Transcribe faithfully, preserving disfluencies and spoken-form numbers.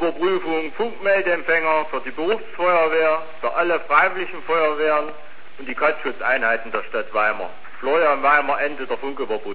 Funküberprüfung, Funkmeldeempfänger für die Berufsfeuerwehr, für alle freiwilligen Feuerwehren und die Brandschutzeinheiten der Stadt Weimar. Florian Weimar, Ende der Funküberprüfung.